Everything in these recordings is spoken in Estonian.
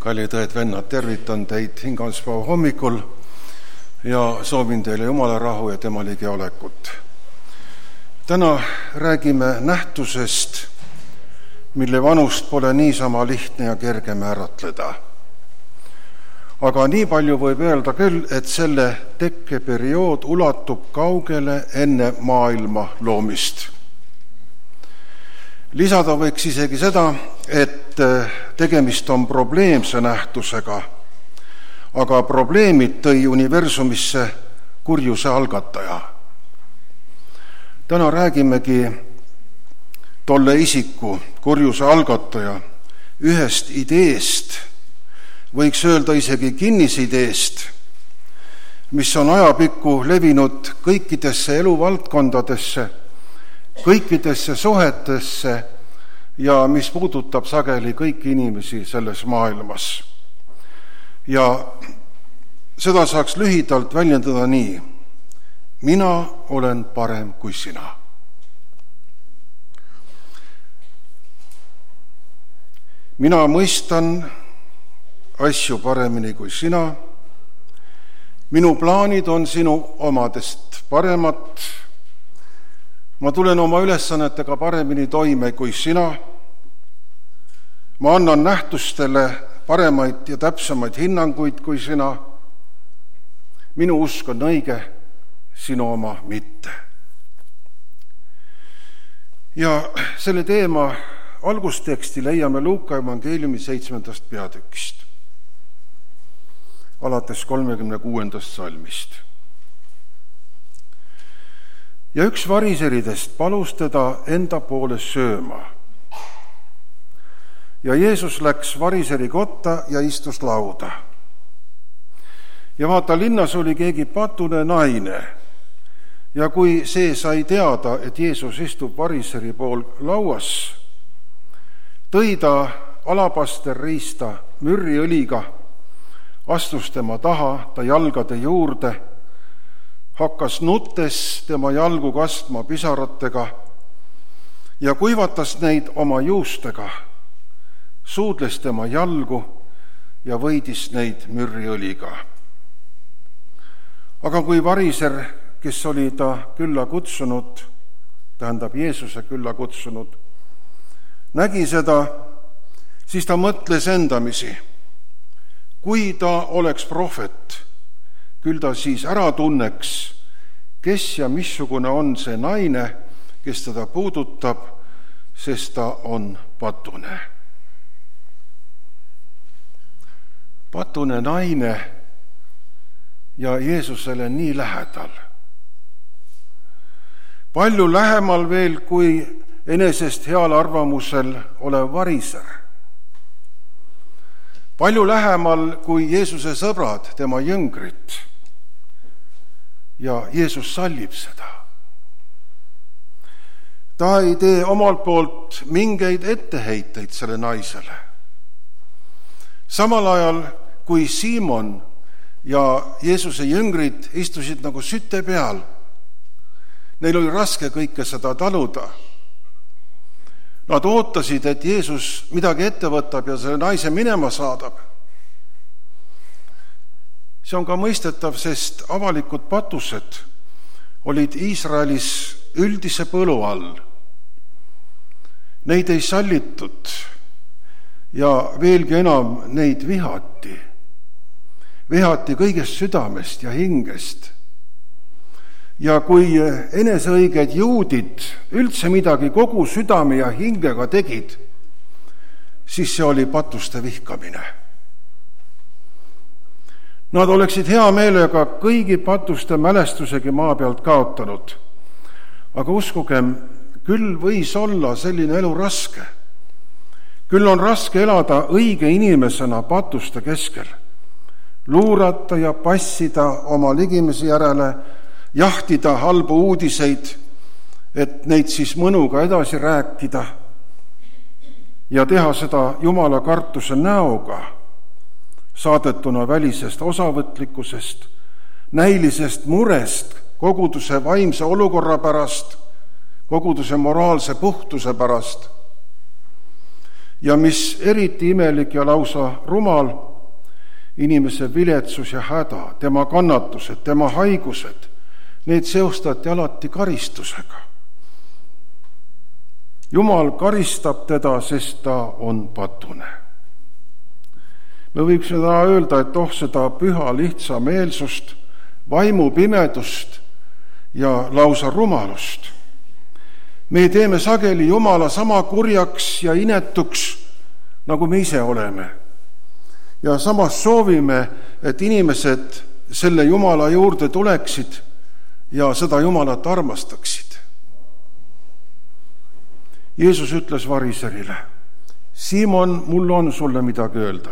Kallid õed-vennad, tervitan teid hingamispäeva hommikul ja soovin teile Jumala rahu ja tema ligi olekut. Täna räägime nähtusest, mille vanust pole niisama lihtne ja kerge määratleda. Aga nii palju võib öelda küll, et selle tekkeperiood ulatub kaugele enne maailma loomist. Lisada võiks isegi seda, et tegemist on probleemse nähtusega, aga probleemid tõi universumisse kurjuse algataja. Täna räägimegi tolle isiku, kurjuse algataja, ühest ideest, võiks öelda isegi kinnisideest, mis on ajapikku levinud kõikidesse eluvaldkondadesse, kõikidesse suhetesse ja mis puudutab sageli kõiki inimesi selles maailmas. Ja seda saaks lühidalt väljendada nii: mina olen parem kui sina. Mina mõistan asju paremini kui sina. Minu plaanid on sinu omadest paremad. Ma tulen oma ülesannetega paremini toime kui sina. Ma annan nähtustele paremaid ja täpsemaid hinnanguid kui sina. Minu usk on õige, sinu oma mitte. Ja selle teema algusteksti leiame Luuka evangeeliumi 7. peatükist, alates 36. salmist. Ja üks variseridest palus teda enda poole sööma. Ja Jeesus läks variseri kotta ja istus lauda. Ja vaata, linnas oli keegi patune naine. Ja kui see sai teada, et Jeesus istub variseri pool lauas, tõi ta alabasterriista mürriõliga, astus tema taha, ta jalgade juurde, hakkas nuttes tema jalgu kastma pisaratega ja kuivatas neid oma juustega, suudles tema jalgu ja võidis neid mürriõliga. Aga kui variser, kes oli ta külla kutsunud, tähendab Jeesuse külla kutsunud, nägi seda, siis ta mõtles endamisi: kui ta oleks prohvet, küll ta siis ära tunneks, kes ja missugune on see naine, kes teda puudutab, sest ta on patune. Patune naine ja Jeesusele nii lähedal. Palju lähemal veel kui enesest heal arvamusel olev variser. Palju lähemal kui Jeesuse sõbrad, tema jüngrid. Ja Jeesus sallib seda. Ta ei tee omalt poolt mingeid etteheiteid selle naisele. Samal ajal, kui Siimon ja Jeesuse jüngrid istusid nagu süte peal, neil oli raske kõike seda taluda. Nad ootasid, et Jeesus midagi ette võtab ja selle naise minema saadab. See on ka mõistetav, sest avalikud patused olid Iisraelis üldise põlu all. Neid ei sallitud ja veelgi enam neid vihati. Vihati kõigest südamest ja hingest. Ja kui eneseõiged juudid üldse midagi kogu südame ja hingega tegid, siis see oli patuste vihkamine. Nad oleksid hea meelega kõigi patuste mälestusegi maa pealt kaotanud. Aga uskugem, küll võis olla selline elu raske. Küll on raske elada õige inimesena patuste keskel. Luurata ja passida oma ligimesi järele, jahtida halbu uudiseid, et neid siis mõnuga edasi rääkida ja teha seda Jumala kartuse näoga, saadetuna välisest osavõtlikkusest, näilisest murest koguduse vaimse olukorra pärast, koguduse moraalse puhtuse pärast. ja mis eriti imelik ja lausa rumal, inimese viletsus ja häda, tema kannatused, tema haigused, need seostati alati karistusega. Jumal karistab teda, sest ta on patune. Me võiksime täna öelda, et seda püha lihtsameelsust, vaimupimedust ja lausa rumalust me teeme sageli Jumala sama kurjaks ja inetuks, nagu me ise oleme. Ja samas soovime, et inimesed selle Jumala juurde tuleksid ja seda Jumalat armastaksid. Jeesus ütles variserile: Siimon, mul on sulle midagi öelda.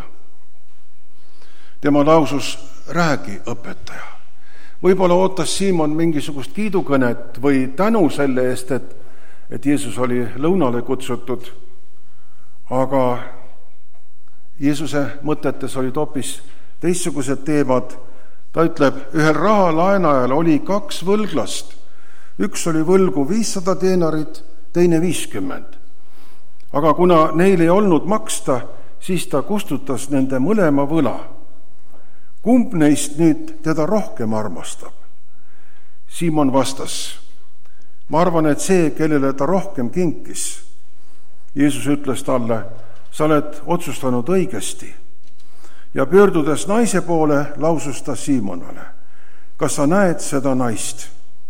Tema lausus: räägi, õpetaja. Võib-olla ootas Siimon mingisugust kiidukõnet või tänu selle eest, et Jeesus oli lõunale kutsutud, aga Jeesuse mõtetes olid hoopis teistsugused teemad. Ta ütleb, ühel rahalaenajal oli 2 võlglast. Üks oli võlgu 500 denarit, teine 50. Aga kuna neil ei olnud maksta, siis ta kustutas nende mõlema võla. Kumb neist nüüd teda rohkem armastab? Siimon vastas: ma arvan, et see, kellele ta rohkem kinkis. Jeesus ütles talle: sa oled otsustanud õigesti. Ja pöördudes naise poole, lausus ta Siimonale: kas sa näed seda naist?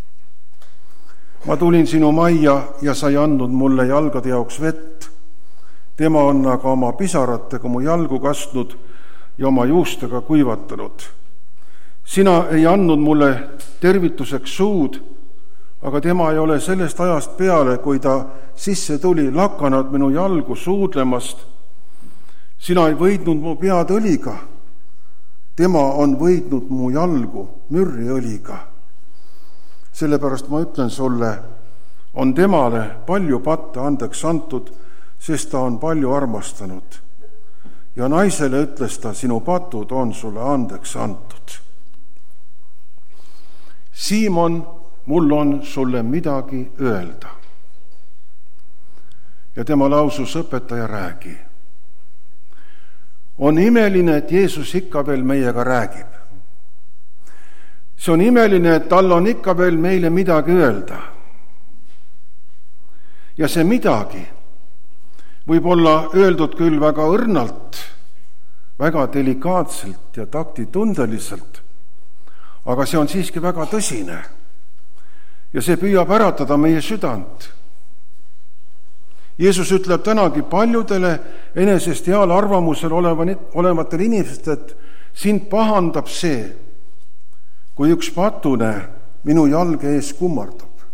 Ma tulin sinu majja ja sa ei andnud mulle jalgade jaoks vett. Tema on aga oma pisaratega mu jalgu kastnud ja oma juustega kuivatanud. Sina ei andnud mulle tervituseks suud, aga tema ei ole sellest ajast peale, kui ta sisse tuli, lakanud minu jalgu suudlemast. Sina ei võidnud mu pead õliga, tema on võidnud mu jalgu mürriõliga. Sellepärast ma ütlen sulle, on temale palju patte andeks antud, sest ta on palju armastanud. Ja naisele ütles ta: sinu patud on sulle andeks antud. Siimon, mul on sulle midagi öelda. Ja tema lausus: õpetaja, räägi. On imeline, et Jeesus ikka veel meiega räägib. See on imeline, et tal on ikka veel meile midagi öelda. Ja see midagi võib olla öeldud küll väga õrnalt, väga delikaatselt ja taktitundeliselt, aga see on siiski väga tõsine ja see püüab äratada meie südant. Jeesus ütleb tänagi paljudele enesest heal arvamusel olevatele inimestele, et sind pahandab see, kui üks patune minu jalge ees kummardab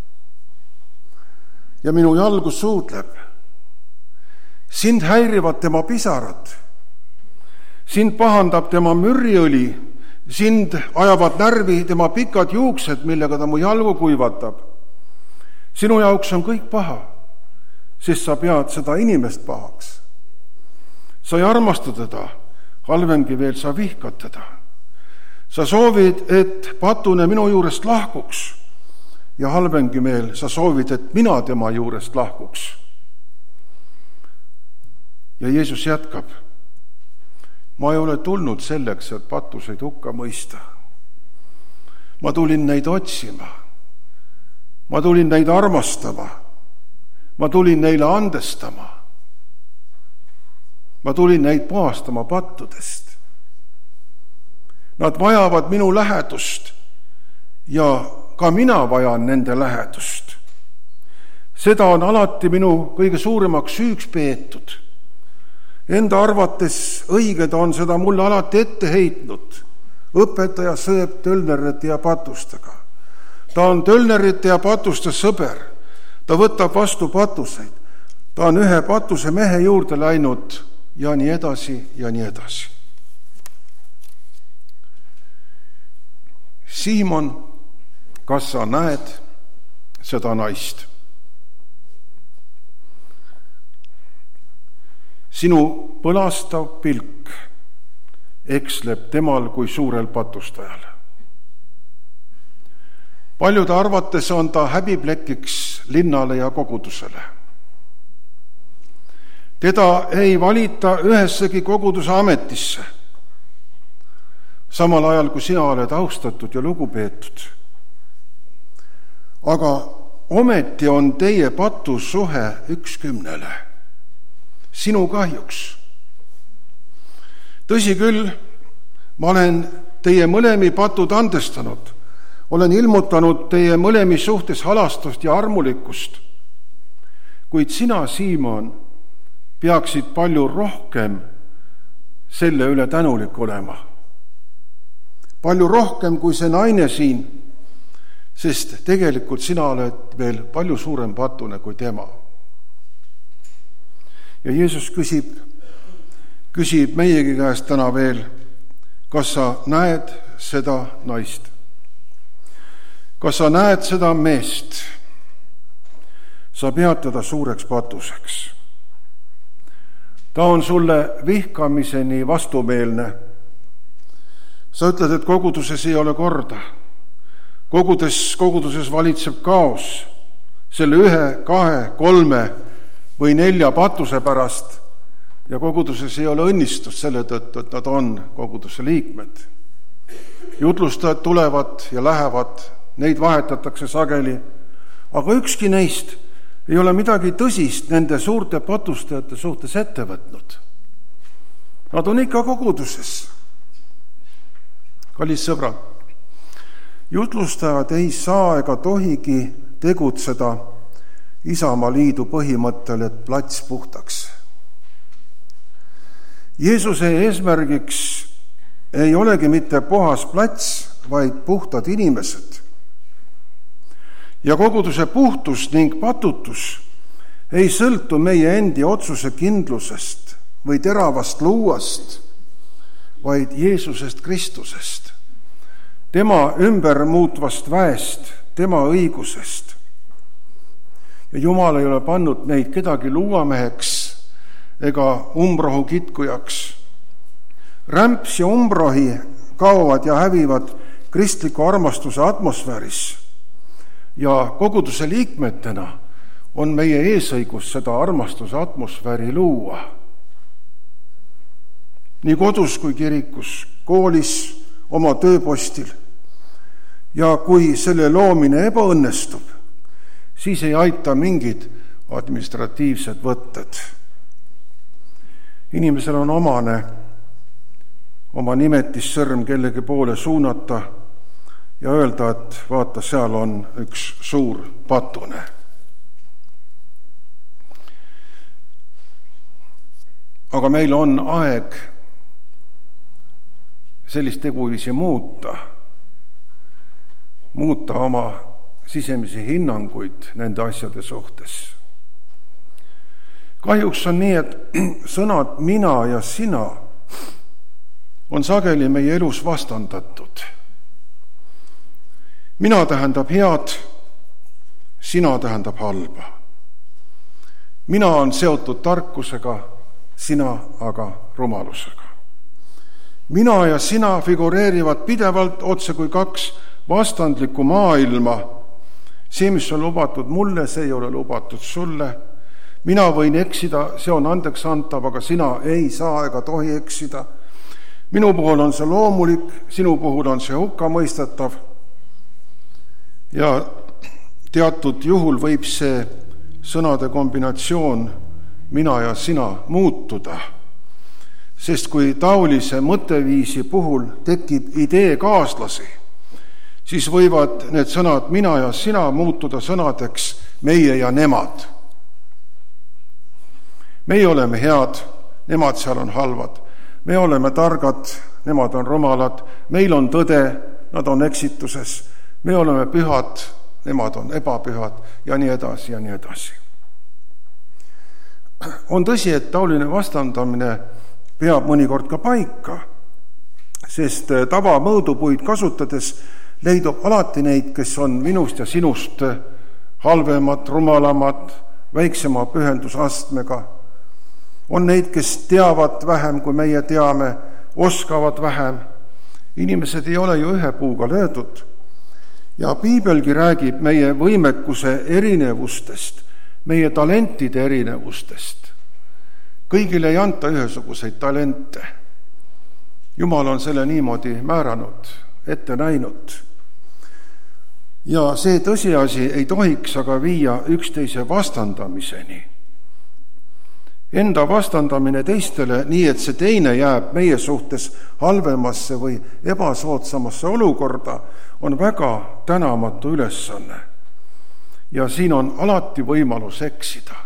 ja minu jalgu suudleb. Sind häirivad tema pisarad, sind pahandab tema mürriõli, sind ajavad närvi tema pikad juuksed, millega ta mu jalgu kuivatab. Sinu jaoks on kõik paha, sest sa pead seda inimest pahaks. Sa ei armasta teda, halvemgi veel, sa vihkad teda. Sa soovid, et patune minu juurest lahkuks ja halvemgi veel, sa soovid, et mina tema juurest lahkuks. Ja Jeesus jätkab: ma ei ole tulnud selleks, et patuseid hukka mõista. Ma tulin neid otsima. Ma tulin neid armastama. Ma tulin neile andestama. Ma tulin neid puhastama pattudest. Nad vajavad minu lähedust ja ka mina vajan nende lähedust. Seda on alati minu kõige suuremaks süüks peetud. Enda arvates õiged on seda mulle alati ette heitnud. Õpetaja sööb tölnerite ja patustega. Ta on tölnerite ja patuste sõber. Ta võtab vastu patuseid. Ta on ühe patuse mehe juurde läinud ja nii edasi ja nii edasi. Siimon, kas sa näed seda naist? Sinu põlastav pilk eksleb temal kui suurel patustajal. Paljude arvates on ta häbiplekiks linnale ja kogudusele. Teda ei valita ühessegi koguduse ametisse, samal ajal kui sina oled austatud ja lugupeetud. Aga ometi on teie patussuhe 1:10, sinu kahjuks. Tõsi küll, ma olen teie mõlemi patud andestanud, olen ilmutanud teie mõlemi suhtes halastust ja armulikkust, kuid sina, Siimon, peaksid palju rohkem selle üle tänulik olema. Palju rohkem kui see naine siin, sest tegelikult sina oled veel palju suurem patune kui tema. Ja Jeesus küsib meiegi käest täna veel, kas sa näed seda naist? Kas sa näed seda meest? Sa pead teda suureks patuseks. Ta on sulle vihkamiseni vastumeelne. Sa ütled, et koguduses ei ole korda. Koguduses valitseb kaos selle 1, 2, 3 või 4 patuse pärast ja koguduses ei ole õnnistust selle tõttu, et nad on koguduse liikmed. Jutlustajad tulevad ja lähevad, neid vahetatakse sageli, aga ükski neist ei ole midagi tõsist nende suurte patustajate suhtes ette võtnud. Nad on ikka koguduses. Kallis sõbrad, jutlustajad ei saa ega tohigi tegutseda Isamaa liidu põhimõttel, et plats puhtaks. Jeesuse eesmärgiks ei olegi mitte puhas plats, vaid puhtad inimesed. Ja koguduse puhtus ning patutus ei sõltu meie endi otsuse kindlusest või teravast luuast, vaid Jeesusest Kristusest, tema ümber muutvast väest, tema õigusest. Ja Jumal ei ole pannud meid kedagi luuameheks ega umbrohu kitkujaks. Rämps ja umbrohi kaovad ja hävivad kristliku armastuse atmosfääris ja koguduse liikmetena on meie eesõigus seda armastuse atmosfääri luua. Nii kodus kui kirikus, koolis, oma tööpostil. Ja kui selle loomine ebaõnnestub, siis ei aita mingid administratiivsed võtted. Inimesel on omane oma nimetissõrm kellegi poole suunata ja öelda, et vaata, seal on üks suur patune. Aga meil on aeg sellist teguviisi muuta oma sisemisi hinnanguid nende asjade suhtes. Kahjuks on nii, et sõnad mina ja sina on sageli meie elus vastandatud. Mina tähendab head, sina tähendab halba. Mina on seotud tarkusega, sina aga rumalusega. Mina ja sina figureerivad pidevalt otse kui 2 vastandlikku maailma. See, mis on lubatud mulle, see ei ole lubatud sulle. Mina võin eksida, see on andeks antav, aga sina ei saa ega tohi eksida. Minu puhul on see loomulik, sinu puhul on see hukkamõistetav. Ja teatud juhul võib see sõnade kombinatsioon mina ja sina muutuda, sest kui taolise mõtteviisi puhul tekib idee kaaslasi, siis võivad need sõnad mina ja sina muutuda sõnadeks meie ja nemad. Meie oleme head, nemad seal on halvad. Me oleme targad, nemad on rumalad. Meil on tõde, nad on eksituses. Me oleme pühad, nemad on ebapühad ja nii edasi ja nii edasi. On tõsi, et taoline vastandamine peab mõnikord ka paika, sest tavamõõdupuid kasutades leidub alati neid, kes on minust ja sinust halvemad, rumalamad, väiksema pühendusastmega. On neid, kes teavad vähem, kui meie teame, oskavad vähem. Inimesed ei ole ju ühe puuga löödud. Ja piibelgi räägib meie võimekuse erinevustest, meie talentide erinevustest. kõigile ei anta ühesuguseid talente. Jumal on selle niimoodi määranud, ette näinud. Ja see tõsiasi ei tohiks aga viia üksteise vastandamiseni. Enda vastandamine teistele nii, et see teine jääb meie suhtes halvemasse või ebasoodsamasse olukorda, on väga tänamatu ülesanne. Ja siin on alati võimalus eksida.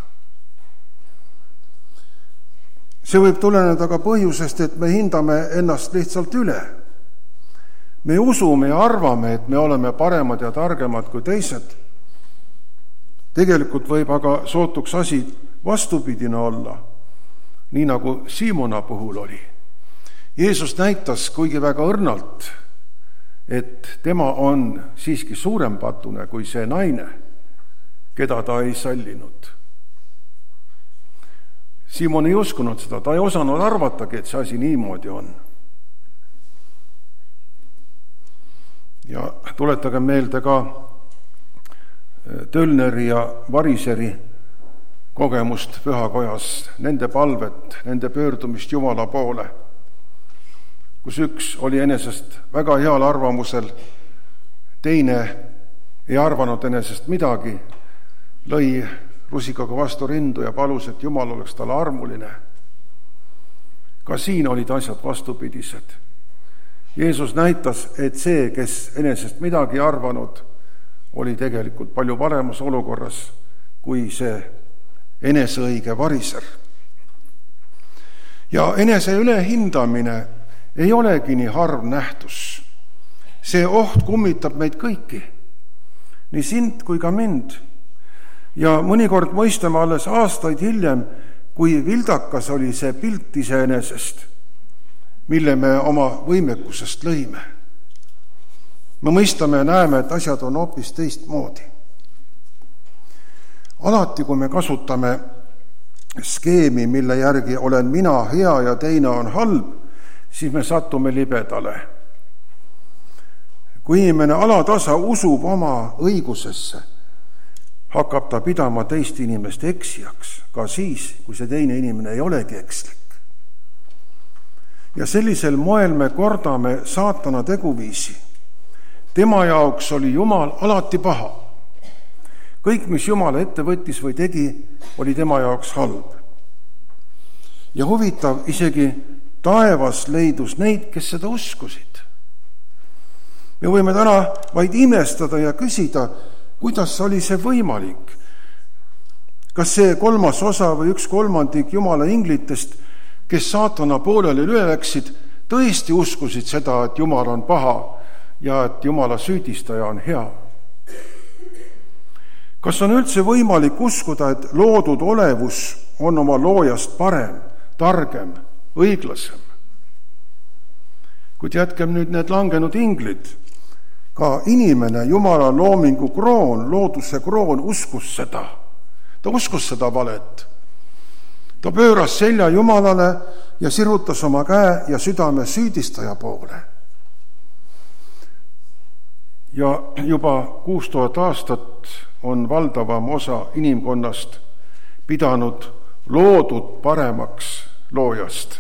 See võib tuleneda ka põhjusest, et me hindame ennast lihtsalt üle. Me usume ja arvame, et me oleme paremad ja targemad kui teised. Tegelikult võib aga sootuks asi vastupidine olla, nii nagu Siimona puhul oli. Jeesus näitas kuigi väga õrnalt, et tema on siiski suurem patune kui see naine, keda ta ei sallinud. Siimon ei uskunud seda, ta ei osanud arvatagi, et see asi niimoodi on. Ja tuletage meelde ka Tölneri ja Variseri kogemust pühakojas, nende palvet, nende pöördumist Jumala poole, kus üks oli enesest väga heal arvamusel, teine ei arvanud enesest midagi, lõi rusikaga vastu rindu ja palus, et Jumal oleks talle armuline. Ka siin olid asjad vastupidised. Jeesus näitas, et see, kes enesest midagi arvanud, oli tegelikult palju paremas olukorras kui see eneseõige variser. Ja enese ülehindamine ei olegi nii harv nähtus. See oht kummitab meid kõiki, nii sind kui ka mind. Ja mõnikord mõistame alles aastaid hiljem, kui vildakas oli see pilt iseenesest, mille me oma võimekusest lõime. Me mõistame ja näeme, et asjad on hoopis teistmoodi. Alati, kui me kasutame skeemi, mille järgi olen mina hea ja teine on halb, siis me satume libedale. Kui inimene alatasa usub oma õigusesse, hakkab ta pidama teist inimest eksijaks, ka siis, kui see teine inimene ei olegi ekslik. Ja sellisel moel me kordame saatana teguviisi. Tema jaoks oli Jumal alati paha. Kõik, mis Jumal ette võttis või tegi, oli tema jaoks halb. Ja huvitav, isegi taevas leidus neid, kes seda uskusid. Me võime täna vaid imestada ja küsida, kuidas oli see võimalik? Kas see 3. osa või 1/3 Jumala inglitest, kes saatana pooleli üle läksid, tõesti uskusid seda, et Jumal on paha ja et Jumala süüdistaja on hea? Kas on üldse võimalik uskuda, et loodud olevus on oma loojast parem, targem, õiglasem? Kuid jätkem nüüd need langenud inglid. Ka inimene, Jumala loomingu kroon, looduse kroon, uskus seda. Ta uskus seda valet. Ta pööras selja Jumalale ja sirutas oma käe ja südame süüdistaja poole. Ja juba 6000 aastat on valdavam osa inimkonnast pidanud loodud paremaks loojast.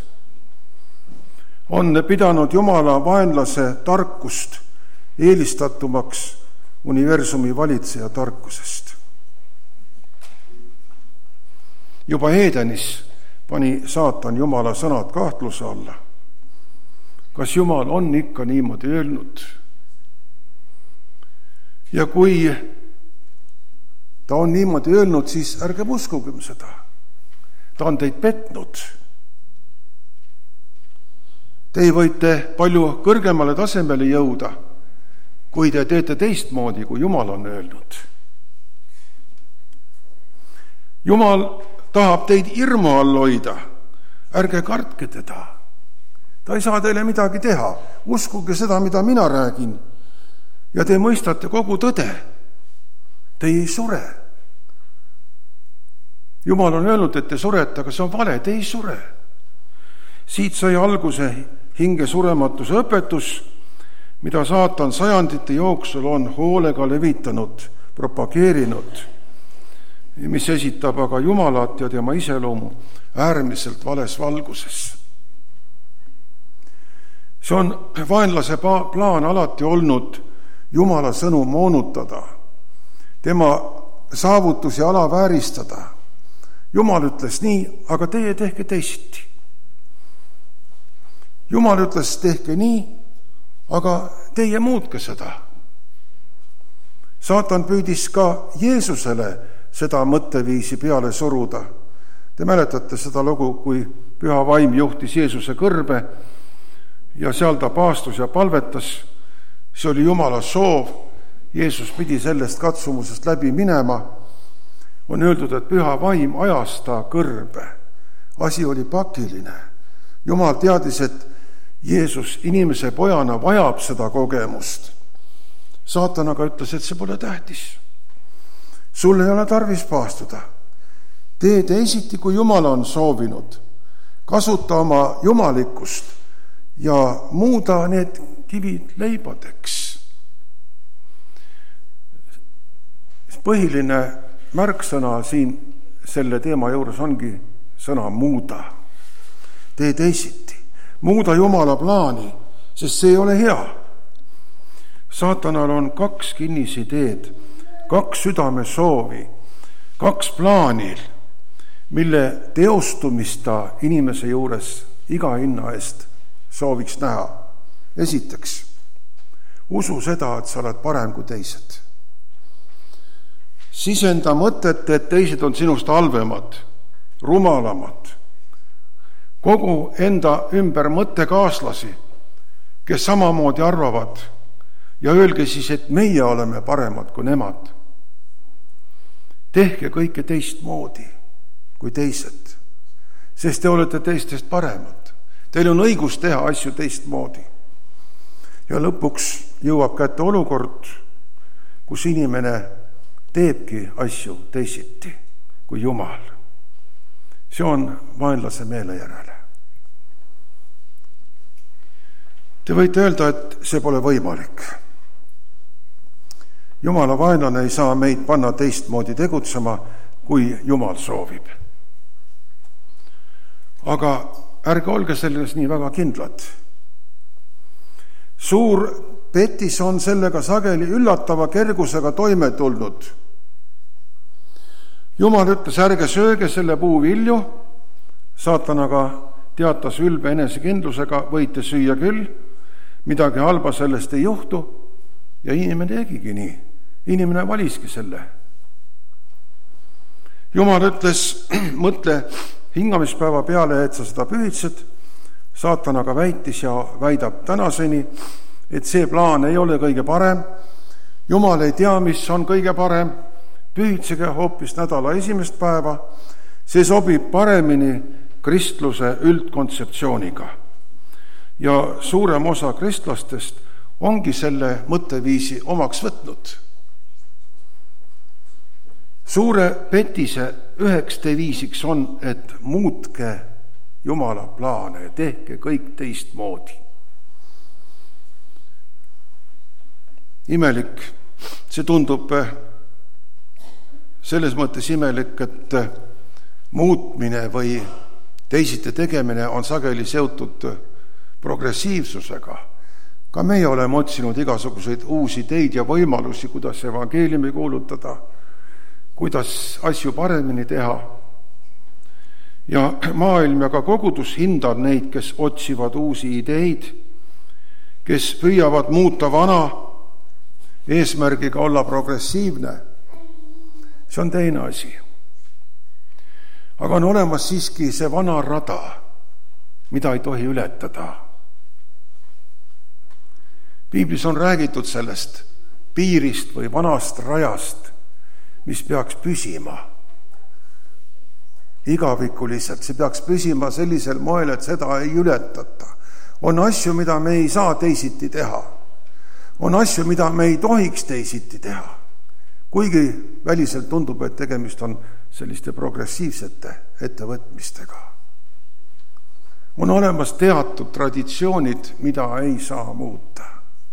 On pidanud Jumala vaenlase tarkust eelistatumaks universumi valitseja tarkusest. Juba Edenis pani saatan Jumala sõnad kahtluse alla. Kas Jumal on ikka niimoodi öelnud? Ja kui ta on niimoodi öelnud, siis ärge uskugem seda. Ta on teid petnud. Te võite palju kõrgemale tasemele jõuda, kui te teete teistmoodi, kui Jumal on öelnud. Jumal tahab teid hirmu all hoida. Ärge kartke teda. Ta ei saa teile midagi teha. Uskuge seda, mida mina räägin. Ja te mõistate kogu tõde. Te ei sure. Jumal on öelnud, et te surete, aga see on vale, te ei sure. Siit sai alguse hinge surematuse õpetus, mida saatan sajandite jooksul on hoolega levitanud, propageerinud. mis esitab aga Jumalat ja tema iseloomu äärmiselt vales valguses. See on vaenlase plaan alati olnud Jumala sõnu moonutada, tema saavutusi alavääristada. Jumal ütles nii, aga teie tehke teisiti. Jumal ütles, tehke nii, aga teie muutke seda. Saatan püüdis ka Jeesusele seda mõtteviisi peale suruda. Te mäletate seda lugu, kui Püha Vaim juhtis Jeesuse kõrbe ja seal ta paastus ja palvetas. See oli Jumala soov. Jeesus pidi sellest katsumusest läbi minema. On öeldud, et Püha Vaim ajas ta kõrbe. Asi oli pakiline. Jumal teadis, et Jeesus inimese pojana vajab seda kogemust. Saatan aga ütles, et see pole tähtis. Sul ei ole tarvis paastuda. Tee teisiti, kui Jumal on soovinud. Kasuta oma jumalikkust ja muuda need kivid leibadeks. Põhiline märksõna siin selle teema juures ongi sõna muuda. Tee teisiti. Muuda Jumala plaani, sest see ei ole hea. Saatanal on 2 kinnisideed, 2 südame soovi, 2 plaanil, mille teostumist ta inimese juures iga hinna eest sooviks näha. Esiteks, usu seda, et sa oled parem kui teised. Sisenda mõtet, et teised on sinust halvemad, rumalamad. Kogu enda ümber mõttekaaslasi, kes samamoodi arvavad, ja öelge siis, et meie oleme paremad kui nemad. Tehke kõike teistmoodi kui teised, sest te olete teistest paremad. Teil on õigus teha asju teistmoodi. Ja lõpuks jõuab kätte olukord, kus inimene teebki asju teisiti kui Jumal. See on vaenlase meele järele. Te võite öelda, et see pole võimalik. Jumala vaenlane ei saa meid panna teistmoodi tegutsema, kui Jumal soovib. Aga ärge olge selles nii väga kindlad. Suur petis on sellega sageli üllatava kergusega toime tulnud. Jumal ütles, ärge sööge selle puu vilju, Saatan aga teatas ülbe enesekindlusega, võite süüa küll, midagi halba sellest ei juhtu, ja inimene tegigi nii. Inimene valiski selle. Jumal ütles, mõtle hingamispäeva peale, et sa seda pühitsed. Saatan aga väitis ja väidab tänaseni, et see plaan ei ole kõige parem. Jumal ei tea, mis on kõige parem. Pühitsege hoopis nädala esimest päeva. See sobib paremini kristluse üldkontseptsiooniga. Ja suurem osa kristlastest ongi selle mõtteviisi omaks võtnud. Suure petise üheks deviisiks on, et muutke Jumala plaane ja tehke kõik teistmoodi. Imelik, see tundub selles mõttes imelik, et muutmine või teisiti tegemine on sageli seotud progressiivsusega. Ka meie oleme otsinud igasuguseid uusi ideid ja võimalusi, kuidas evangeeliumi kuulutada, kuidas asju paremini teha. Ja maailm ja ka kogudus hindab neid, kes otsivad uusi ideid, kes püüavad muuta vana eesmärgiga olla progressiivne. See on teine asi. Aga on olemas siiski see vana rada, mida ei tohi ületada. Piiblis on räägitud sellest piirist või vanast rajast, mis peaks püsima igavikuliselt. See peaks püsima sellisel moel, et seda ei ületata. On asju, mida me ei saa teisiti teha. On asju, mida me ei tohiks teisiti teha. Kuigi väliselt tundub, et tegemist on selliste progressiivsete ettevõtmistega. On olemas teatud traditsioonid, mida ei saa muuta.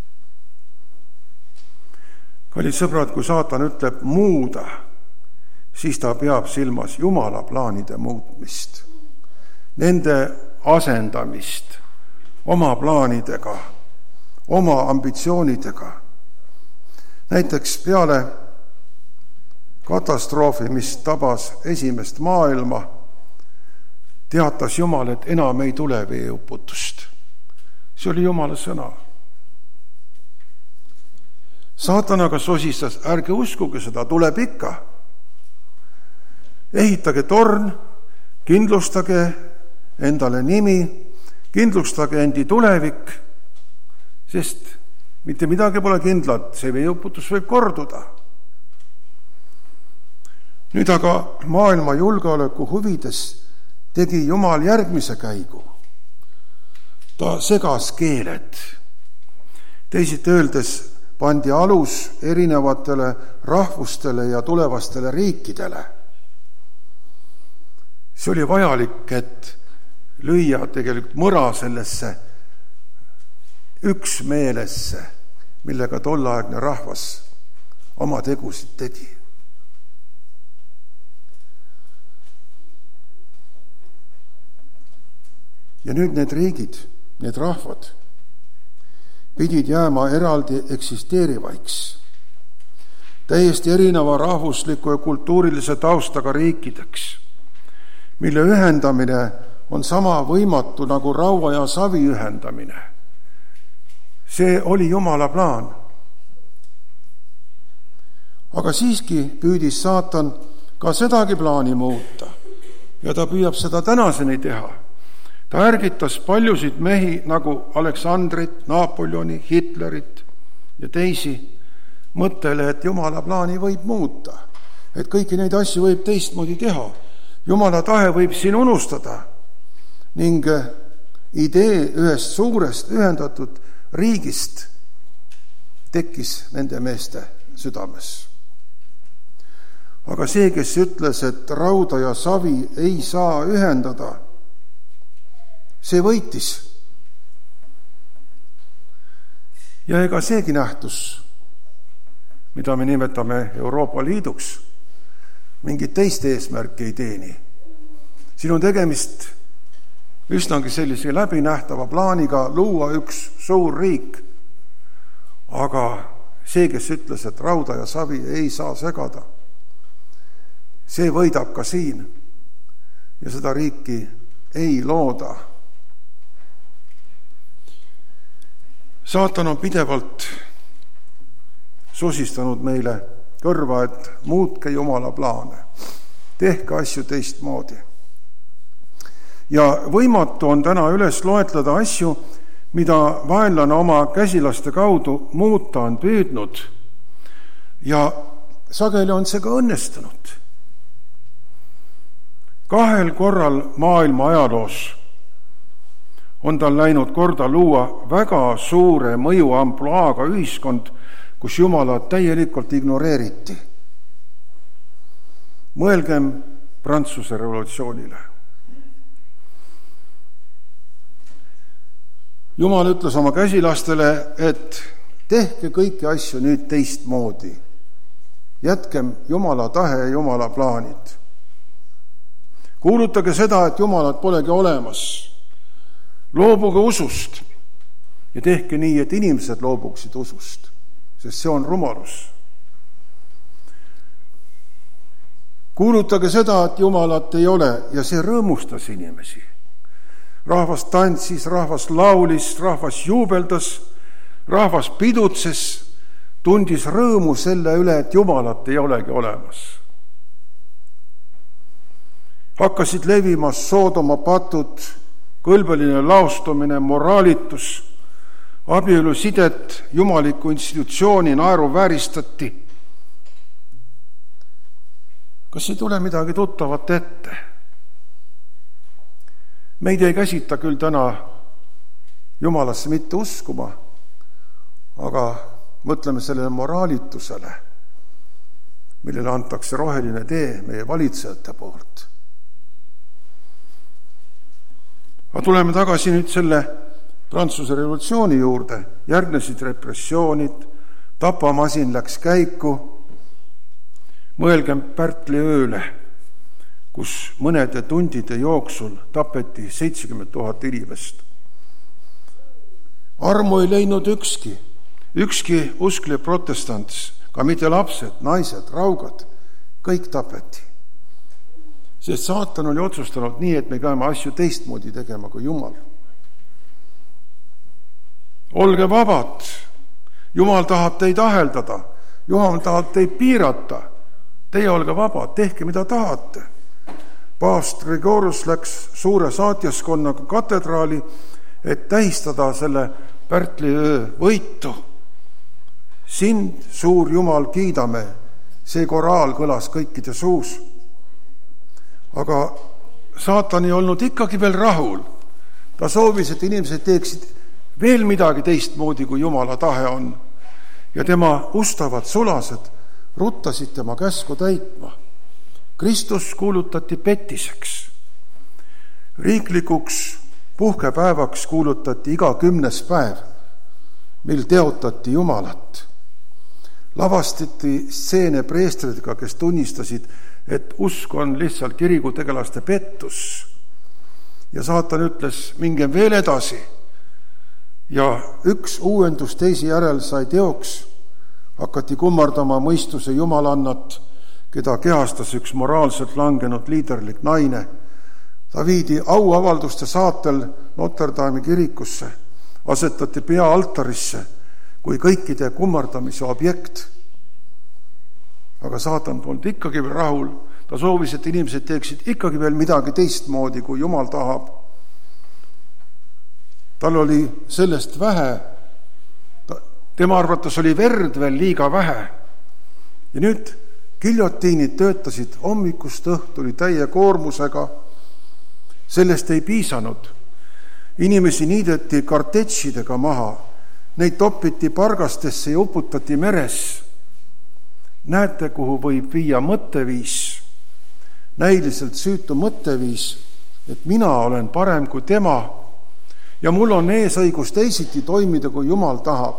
Kallid sõbrad, kui Saatan ütleb muuda, siis ta peab silmas Jumala plaanide muutmist, nende asendamist oma plaanidega, oma ambitsioonidega. Näiteks peale katastroofi, mis tabas esimest maailma, teatas Jumal, et enam ei tule veeuputust. See oli Jumala sõna. Saatan aga sosistas, ärge uskuge seda, tuleb ikka. Ehitage torn, kindlustage endale nimi, kindlustage endi tulevik, sest mitte midagi pole kindlat, see veeuputus võib korduda. Nüüd aga maailma julgeoleku huvides tegi Jumal järgmise käigu. Ta segas keeled. Teisiti öeldes pandi alus erinevatele rahvustele ja tulevastele riikidele. See oli vajalik, et lüüa tegelikult mõra sellesse üksmeelesse, millega tolleaegne rahvas oma tegusid tegi. Ja nüüd need riigid, need rahvad pidid jääma eraldi eksisteerivaiks, täiesti erineva rahvusliku ja kultuurilise taustaga riikideks, mille ühendamine on sama võimatu nagu raua ja savi ühendamine. See oli Jumala plaan. Aga siiski püüdis saatan ka sedagi plaani muuta ja ta püüab seda tänaseni teha. Ta ärgitas paljusid mehi nagu Aleksandrit, Napoleoni, Hitlerit ja teisi mõttele, et Jumala plaani võib muuta, et kõiki neid asju võib teistmoodi teha. Jumala tahe võib siin unustada ning idee ühest suurest ühendatud riigist tekkis nende meeste südames. Aga see, kes ütles, et rauda ja savi ei saa ühendada, see võitis. Ja ega seegi nähtus, mida me nimetame Euroopa Liiduks, mingit teist eesmärki ei teeni. Siin on tegemist üsnagi sellise läbinähtava plaaniga luua üks suur riik. Aga see, kes ütles, et rauda ja savi ei saa segada, see võidab ka siin ja seda riiki ei looda. Saatan on pidevalt sosistanud meile kõrva, et muutke Jumala plaane, tehke asju teistmoodi. Ja võimatu on täna üles loetleda asju, mida vaenlane oma käsilaste kaudu muuta on püüdnud. Ja sageli on see ka õnnestunud. 2 korral maailma ajaloos on tal läinud korda luua väga suure mõju ampluaaga ühiskond, kus Jumala täielikult ignoreeriti. Mõelgem Prantsuse revolutsioonile. Jumal ütles oma käsilastele, et tehke kõiki asju nüüd teistmoodi. Jätkem Jumala tahe ja Jumala plaanid. Kuulutage seda, et Jumalat polegi olemas. Loobuge usust ja tehke nii, et inimesed loobuksid usust, sest see on rumalus. Kuulutage seda, et Jumalat ei ole ja see rõõmustas inimesi. Rahvas tantsis, rahvas laulis, rahvas juubeldas, rahvas pidutses, tundis rõõmu selle üle, et Jumalat ei olegi olemas. Hakkasid levima Soodoma patud, kõlbeline laustumine, moraalitus, abielu sidet, jumaliku institutsiooni naeru vääristati. Kas ei tule midagi tuttavat ette? Meid ei käsita küll täna Jumalasse mitte uskuma, aga mõtleme sellele moraalitusele, millele antakse roheline tee meie valitsejate poolt. Aga tuleme tagasi nüüd selle Prantsuse revolutsiooni juurde. Järgnesid repressioonid, tapamasin läks käiku. Mõelgem Pärtli ööle, kus mõnede tundide jooksul tapeti 70 000 inimest. Armu ei leidnud ükski usklik protestant, ka mitte lapsed, naised, raugad, kõik tapeti. Sest saatan oli otsustanud nii, et me peame asju teistmoodi tegema kui Jumal. Olge vabad, Jumal tahab teid aheldada, Jumal tahab teid piirata, teie olge vabad, tehke mida tahate. Paavst Gregorius läks suure saatjaskonnaga katedraali, et tähistada selle Pärtli öö võitu. Sind, suur Jumal, kiidame, see koraal kõlas kõikide suus. Aga saatan ei olnud ikkagi veel rahul. Ta soovis, et inimesed teeksid veel midagi teistmoodi, kui Jumala tahe on. Ja tema ustavad sulased ruttasid tema käsku täitma. Kristus kuulutati petiseks. Riiklikuks puhkepäevaks kuulutati iga 10. päev, mil teotati Jumalat. Lavastati stseene preestritega, kes tunnistasid, et usk on lihtsalt kirikutegelaste pettus. Ja saatan ütles, mingem veel edasi. Ja üks uuendus teisi järel sai teoks. Hakati kummardama mõistuse jumalannat, keda kehastas üks moraalselt langenud liiderlik naine. Ta viidi auavalduste saatel Notre Dame'i kirikusse, asetati pea altarisse kui kõikide kummardamise objekt. Aga saatan polnud ikkagi veel rahul. Ta soovis, et inimesed teeksid ikkagi veel midagi teistmoodi, kui Jumal tahab. Tal oli sellest vähe. Tema arvates oli verd veel liiga vähe. Ja nüüd giljotiinid töötasid hommikust õhtuni täie koormusega. Sellest ei piisanud. Inimesi niideti kartetšidega maha. Neid toppiti pargastesse ja uputati meres. Näete, kuhu võib viia mõtteviis. Näiliselt süütu mõtteviis, et mina olen parem kui tema ja mul on eesõigus teisiti toimida, kui Jumal tahab.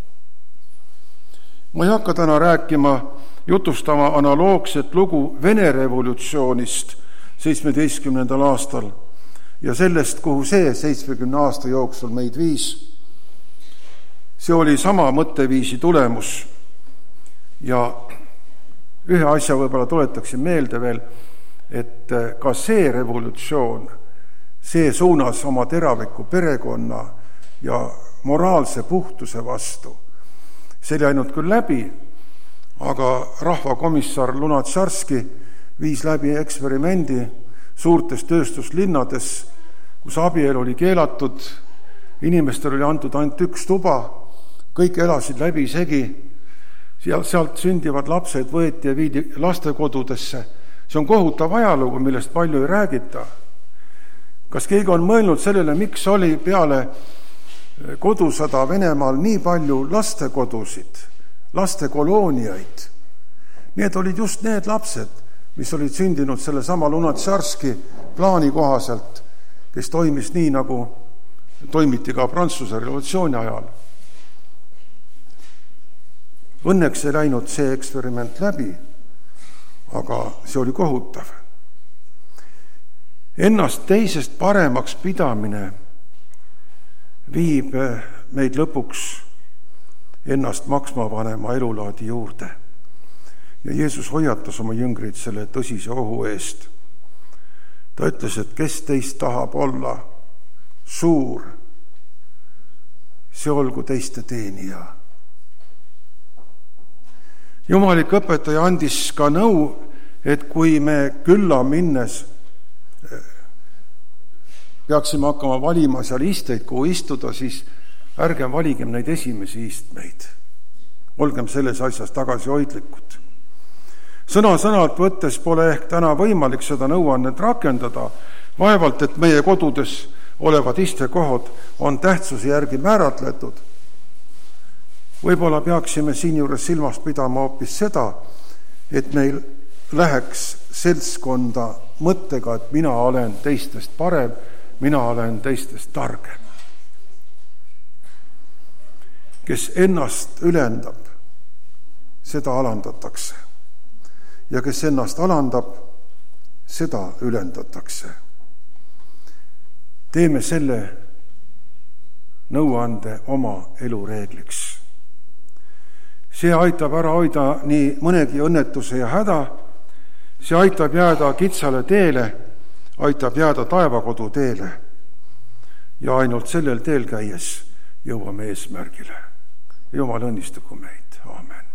Ma ei hakka täna jutustama analoogset lugu Vene revolutsioonist 17. aastal ja sellest, kuhu see 70 aasta jooksul meid viis. See oli sama mõtteviisi tulemus. Ja ühe asja võib-olla tuletaksin meelde veel, et ka see revolutsioon, see suunas oma teraviku perekonna ja moraalse puhtuse vastu. See oli ainult küll läbi, aga rahvakomissar Lunatšarski viis läbi eksperimendi suurtes tööstuslinnades, kus abielu oli keelatud, inimestel oli antud ainult üks tuba, kõik elasid läbi segi, sealt sündivad lapsed võeti ja viidi lastekodudesse. See on kohutav ajalugu, millest palju ei räägita. Kas keegi on mõelnud sellele, miks oli peale kodusõda Venemaal nii palju lastekodusid, lastekolooniaid? Need olid just need lapsed, mis olid sündinud selle sama Lunatšarski plaani kohaselt, kes toimis nii, nagu toimiti ka Prantsuse revolutsiooni ajal. Õnneks ei läinud see eksperiment läbi, aga see oli kohutav. Ennast teisest paremaks pidamine viib meid lõpuks ennast maksma panema elulaadi juurde. Ja Jeesus hoiatas oma jüngrid selle tõsise ohu eest. Ta ütles, et kes teist tahab olla suur, see olgu teiste teenija. Jumalik õpetaja andis ka nõu, et kui me külla minnes peaksime hakkama valima seal isteid, kuhu istuda, siis ärgem valigem neid esimesi istmeid. Olgem selles asjas tagasihoidlikud. Sõna-sõnalt võttes pole ehk täna võimalik seda nõuannet rakendada. Vaevalt, et meie kodudes olevad istekohad on tähtsuse järgi määratletud. Võib-olla peaksime siinjuures silmas pidama hoopis seda, et meil läheks seltskonda mõttega, et mina olen teistest parem, mina olen teistest targem. Kes ennast ülendab, seda alandatakse. ja kes ennast alandab, seda ülendatakse. Teeme selle nõuande oma elureegliks. See aitab ära hoida nii mõnegi õnnetuse ja häda, see aitab jääda kitsale teele, aitab jääda taevakodu teele ja ainult sellel teel käies jõuame eesmärgile. Jumal õnnistagu meid. Aamen.